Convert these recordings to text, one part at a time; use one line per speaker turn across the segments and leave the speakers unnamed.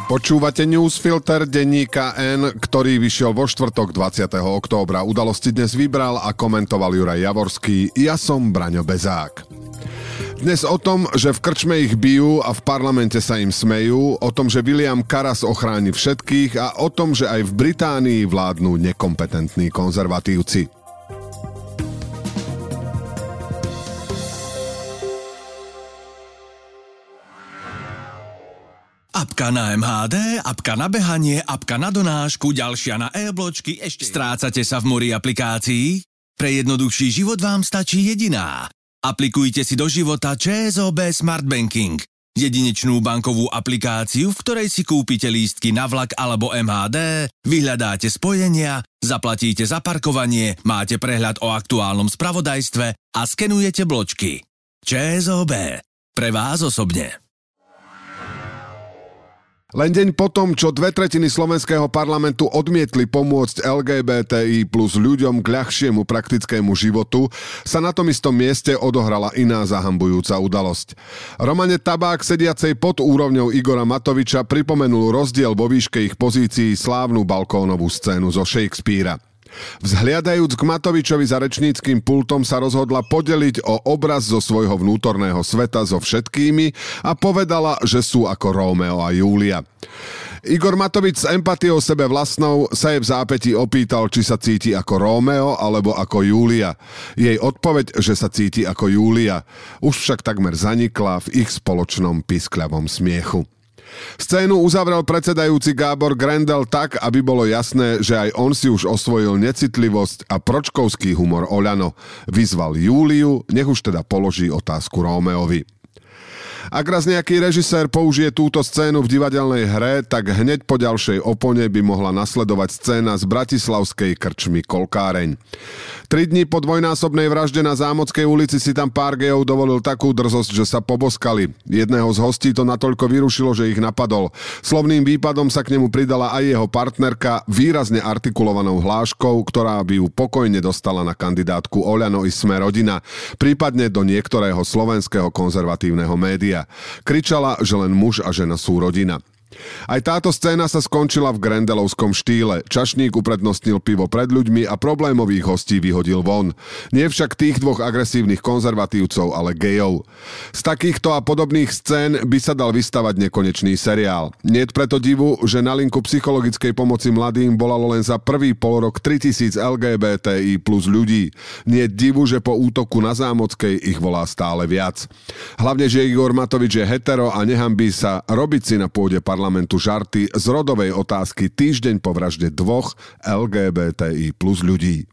Počúvate newsfilter denníka N, ktorý vyšiel vo štvrtok 20. októbra. Udalosti dnes vybral a komentoval Juraj Javorský. Ja som Braňo Bezák. Dnes o tom, že v krčme ich bijú a v parlamente sa im smejú, o tom, že William Karas ochráni všetkých a o tom, že aj v Británii vládnu nekompetentní konzervatívci.
Apka na MHD, apka na behanie, apka na donášku, ďalšia na e-bločky, ešte... Strácate sa v mori aplikácií? Pre jednoduchší život vám stačí jediná. Aplikujte si do života ČSOB Smart Banking. Jedinečnú bankovú aplikáciu, v ktorej si kúpite lístky na vlak alebo MHD, vyhľadáte spojenia, zaplatíte za parkovanie, máte prehľad o aktuálnom spravodajstve a skenujete bločky. ČSOB. Pre vás osobne.
Len deň potom, čo 2/3 slovenského parlamentu odmietli pomôcť LGBTI plus ľuďom k ľahšiemu praktickému životu, sa na tom istom mieste odohrala iná zahambujúca udalosť. Romane Tabák, sediacej pod úrovňou Igora Matoviča, pripomenul rozdiel vo výške ich pozícií slávnu balkónovú scénu zo Shakespearea. Vzhliadajúc k Matovičovi za rečníckym pultom sa rozhodla podeliť o obraz zo svojho vnútorného sveta so všetkými a povedala, že sú ako Rómeo a Júlia. Igor Matovič s empatiou sebe vlastnou sa jej v zápätí opýtal, či sa cíti ako Rómeo alebo ako Júlia. Jej odpoveď, že sa cíti ako Júlia, už však takmer zanikla v ich spoločnom piskľavom smiechu. Scénu uzavrel predsedajúci Gábor Grendel tak, aby bolo jasné, že aj on si už osvojil necitlivosť a pročkovský humor Oľano. Vyzval Júliu, nech už teda položí otázku Rómeovi. Ak raz nejaký režisér použije túto scénu v divadelnej hre, tak hneď po ďalšej opone by mohla nasledovať scéna z bratislavskej krčmy Kolkáreň. 3 dni po dvojnásobnej vražde na Zámockej ulici si tam pár gejov dovolil takú drzosť, že sa poboskali. Jedného z hostí to natoľko vyrušilo, že ich napadol. Slovným výpadom sa k nemu pridala aj jeho partnerka výrazne artikulovanou hláškou, ktorá by ju pokojne dostala na kandidátku Oľano i Sme rodina, prípadne do niektorého slovenského konzervatívneho média. Kričala, že len muž a žena sú rodina. Aj táto scéna sa skončila v grendelovskom štýle. Čašník uprednostnil pivo pred ľuďmi a problémových hostí vyhodil von. Nie však tých dvoch agresívnych konzervatívcov, ale gejov. Z takýchto a podobných scén by sa dal vystavať nekonečný seriál. Niet preto divu, že na linku psychologickej pomoci mladým volalo len za prvý polrok 3000 LGBTI plus ľudí. Niet divu, že po útoku na Zámockej ich volá stále viac. Hlavne, že Igor Matovič je hetero a nehambí sa robiť si na pôde parlamentu žarty z rodovej otázky týždeň po vražde 2 LGBTI plus ľudí.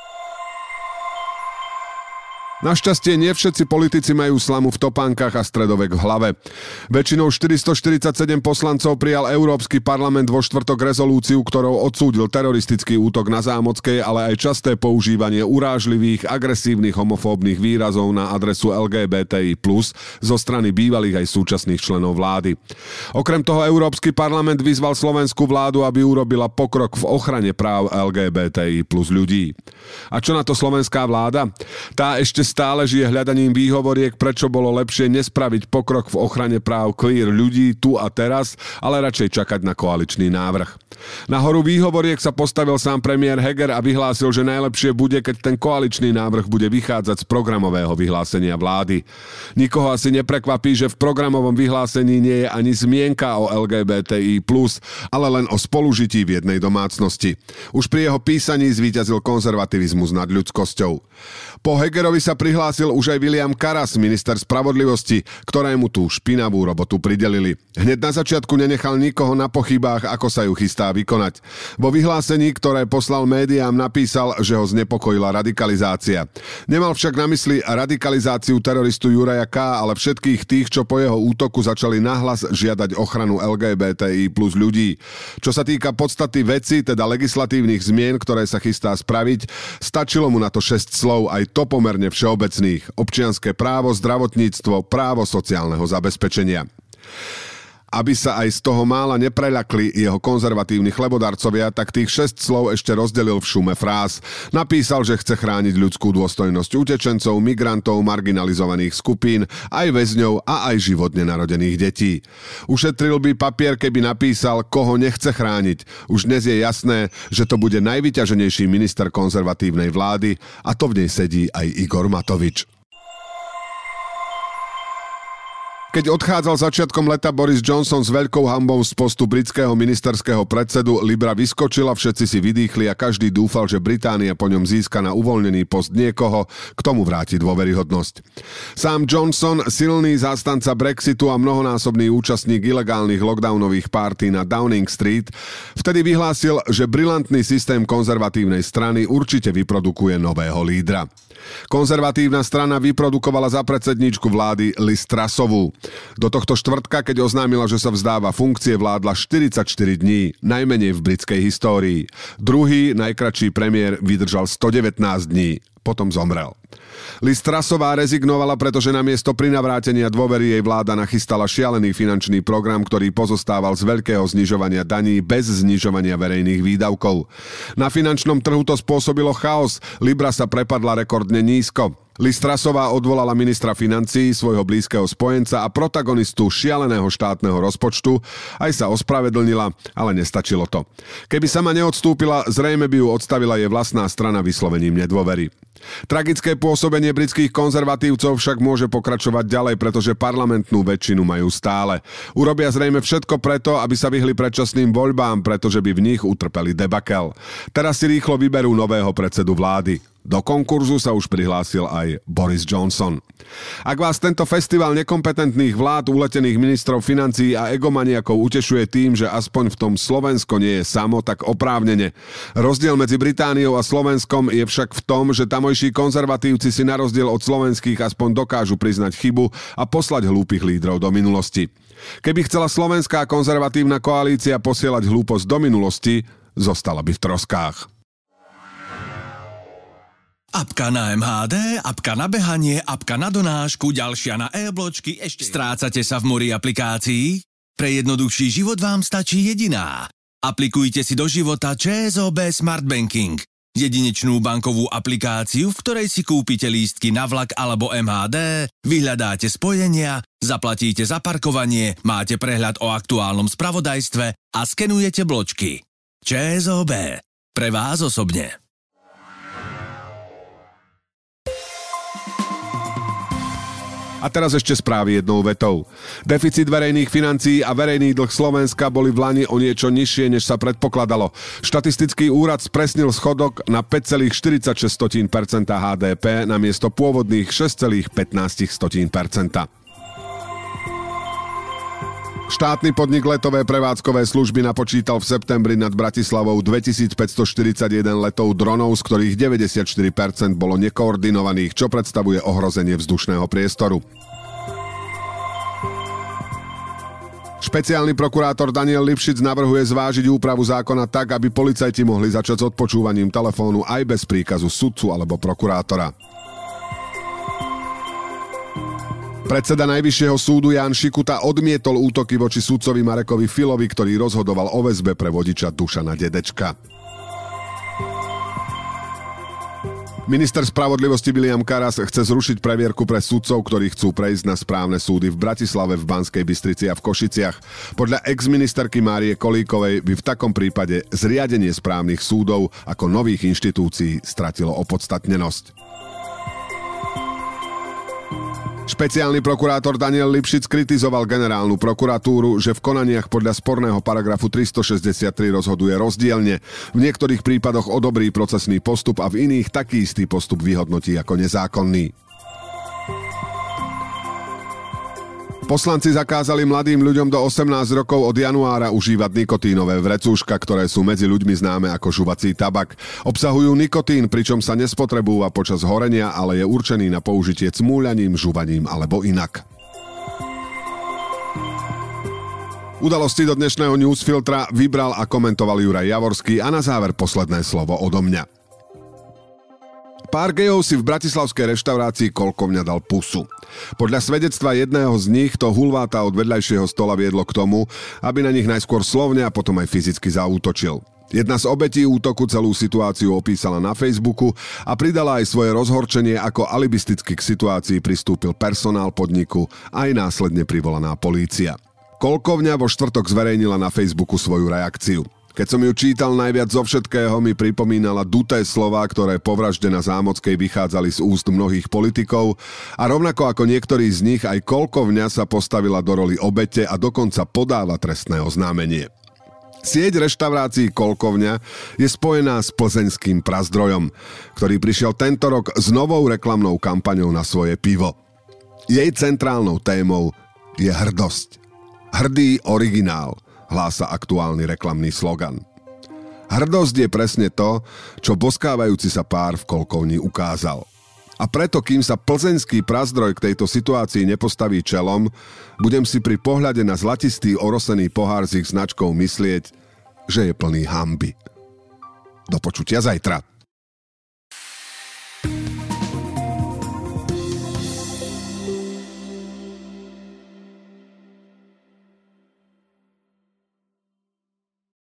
Našťastie nie všetci politici majú slamu v topánkach a stredovek v hlave. Väčšinou 447 poslancov prijal Európsky parlament vo štvrtok rezolúciu, ktorou odsúdil teroristický útok na Zámockej, ale aj časté používanie urážlivých, agresívnych, homofóbnych výrazov na adresu LGBTI+, zo strany bývalých aj súčasných členov vlády. Okrem toho Európsky parlament vyzval slovenskú vládu, aby urobila pokrok v ochrane práv LGBTI+ ľudí. A čo na to slovenská vláda? Tá ešte stále žije hľadaním výhovoriek, prečo bolo lepšie nespraviť pokrok v ochrane práv queer ľudí tu a teraz, ale radšej čakať na koaličný návrh. Na horu výhovoriek sa postavil sám premiér Heger a vyhlásil, že najlepšie bude, keď ten koaličný návrh bude vychádzať z programového vyhlásenia vlády. Nikoho asi neprekvapí, že v programovom vyhlásení nie je ani zmienka o LGBTI+, ale len o spolužití v jednej domácnosti. Už pri jeho písaní zvíťazil konzervativizmus nad ľudskosťou. Po Hegerovi sa prihlásil už aj William Karas, minister spravodlivosti, ktorému tú špinavú robotu pridelili. Hneď na začiatku nenechal nikoho na pochybách, ako sa ju chystá vykonať. Vo vyhlásení, ktoré poslal médiám, napísal, že ho znepokojila radikalizácia. Nemal však na mysli radikalizáciu teroristu Juraja K., ale všetkých tých, čo po jeho útoku začali nahlas žiadať ochranu LGBTI plus ľudí. Čo sa týka podstaty veci, teda legislatívnych zmien, ktoré sa chystá spraviť, stačilo mu na to 6 slov, aj to pomerne všeobecných. Občianske právo, zdravotníctvo, právo sociálneho zabezpečenia. aby sa aj z toho mála nepreľakli jeho konzervatívni chlebodarcovia, tak tých 6 slov ešte rozdelil v šume fráz. Napísal, že chce chrániť ľudskú dôstojnosť utečencov, migrantov, marginalizovaných skupín, aj väzňov a aj život nenarodených detí. Ušetril by papier, keby napísal, koho nechce chrániť. Už dnes je jasné, že to bude najvyťaženejší minister konzervatívnej vlády a to v nej sedí aj Igor Matovič. Keď odchádzal začiatkom leta Boris Johnson s veľkou hanbou z postu britského ministerského predsedu, Libra vyskočila, všetci si vydýchli a každý dúfal, že Británia po ňom získa na uvoľnený post niekoho, k tomu vráti dôveryhodnosť. Sám Johnson, silný zástanca Brexitu a mnohonásobný účastník ilegálnych lockdownových párty na Downing Street, vtedy vyhlásil, že brilantný systém konzervatívnej strany určite vyprodukuje nového lídra. Konzervatívna strana vyprodukovala za predsedníčku vlády Liz Trussovú. Do tohto štvrtka, keď oznámila, že sa vzdáva funkcie, vládla 44 dní, najmenej v britskej histórii. Druhý, najkratší premiér, vydržal 119 dní. Potom zomrel. Liz Trussová rezignovala, pretože namiesto prinavrátenia dôvery jej vláda nachystala šialený finančný program, ktorý pozostával z veľkého znižovania daní bez znižovania verejných výdavkov. Na finančnom trhu to spôsobilo chaos, Libra sa prepadla rekordne nízko. Liz Trussová odvolala ministra financií, svojho blízkeho spojenca a protagonistu šialeného štátneho rozpočtu, aj sa ospravedlnila, ale nestačilo to. Keby sama neodstúpila, zrejme by ju odstavila jej vlastná strana vyslovením nedôvery. Tragické pôsobenie britských konzervatívcov však môže pokračovať ďalej, pretože parlamentnú väčšinu majú stále. Urobia zrejme všetko preto, aby sa vyhli predčasným voľbám, pretože by v nich utrpeli debakel. Teraz si rýchlo vyberú nového predsedu vlády. Do konkurzu sa už prihlásil aj Boris Johnson. Ak vás tento festival nekompetentných vlád, uletených ministrov financií a egomaniakov utešuje tým, že aspoň v tom Slovensko nie je samo, tak oprávnene. Rozdiel medzi Britániou a Slovenskom je však v tom, že tamojší konzervatívci si na rozdiel od slovenských aspoň dokážu priznať chybu a poslať hlúpych lídrov do minulosti. Keby chcela slovenská konzervatívna koalícia posielať hlúposť do minulosti, zostala by v troskách.
Apka na MHD, apka na behanie, apka na donášku, ďalšia na e-bločky, ešte strácate sa v mori aplikácií? Pre jednoduchší život vám stačí jediná. Aplikujte si do života ČSOB Smart Banking. Jedinečnú bankovú aplikáciu, v ktorej si kúpite lístky na vlak alebo MHD, vyhľadáte spojenia, zaplatíte za parkovanie, máte prehľad o aktuálnom spravodajstve a skenujete bločky. ČSOB. Pre vás osobne.
A teraz ešte správy jednou vetou. Deficit verejných financií a verejný dlh Slovenska boli v lani o niečo nižšie, než sa predpokladalo. Štatistický úrad spresnil schodok na 5,46% HDP namiesto pôvodných 6,15%. Štátny podnik letové prevádzkové služby napočítal v septembri nad Bratislavou 2541 letov dronov, z ktorých 94% bolo nekoordinovaných, čo predstavuje ohrozenie vzdušného priestoru. Špeciálny prokurátor Daniel Lipšic navrhuje zvážiť úpravu zákona tak, aby policajti mohli začať s odpočúvaním telefónu aj bez príkazu sudcu alebo prokurátora. Predseda Najvyššieho súdu Ján Šikuta odmietol útoky voči sudcovi Marekovi Filovi, ktorý rozhodoval o väzbe pre vodiča Dušana Dedečka. Minister spravodlivosti Viliam Karas chce zrušiť previerku pre sudcov, ktorí chcú prejsť na správne súdy v Bratislave, v Banskej Bystrici a v Košiciach. Podľa ex-ministerky Márie Kolíkovej by v takom prípade zriadenie správnych súdov ako nových inštitúcií stratilo opodstatnenosť. Špeciálny prokurátor Daniel Lipšic kritizoval generálnu prokuratúru, že v konaniach podľa sporného paragrafu 363 rozhoduje rozdielne. V niektorých prípadoch odobrí procesný postup a v iných taký istý postup vyhodnotí ako nezákonný. Poslanci zakázali mladým ľuďom do 18 rokov od januára užívať nikotínové vrecúška, ktoré sú medzi ľuďmi známe ako žuvací tabak. Obsahujú nikotín, pričom sa nespotrebúva počas horenia, ale je určený na použitie cmúľaním, žuvaním alebo inak. Udalosti do dnešného newsfiltra vybral a komentoval Juraj Javorský a na záver posledné slovo odo mňa. Pár gejov si v bratislavskej reštaurácii Kolkovňa dal pusu. Podľa svedectva jedného z nich to hulváta od vedľajšieho stola viedlo k tomu, aby na nich najskôr slovne a potom aj fyzicky zaútočil. Jedna z obetí útoku celú situáciu opísala na Facebooku a pridala aj svoje rozhorčenie, ako alibisticky k situácii pristúpil personál podniku a aj následne privolaná polícia. Kolkovňa vo štvrtok zverejnila na Facebooku svoju reakciu. Keď som ju čítal, najviac zo všetkého mi pripomínala duté slová, ktoré po vražde na Zámockej vychádzali z úst mnohých politikov a rovnako ako niektorí z nich aj Kolkovňa sa postavila do roli obete a dokonca podáva trestné oznámenie. Sieť reštaurácií Kolkovňa je spojená s plzeňským Prazdrojom, ktorý prišiel tento rok s novou reklamnou kampaňou na svoje pivo. Jej centrálnou témou je hrdosť. Hrdý originál, hlása aktuálny reklamný slogan. Hrdosť je presne to, čo boskávajúci sa pár v Kolkovni ukázal. A preto, kým sa plzeňský Prazdroj k tejto situácii nepostaví čelom, budem si pri pohľade na zlatistý orosený pohár s ich značkou myslieť, že je plný hanby. Do počutia zajtra.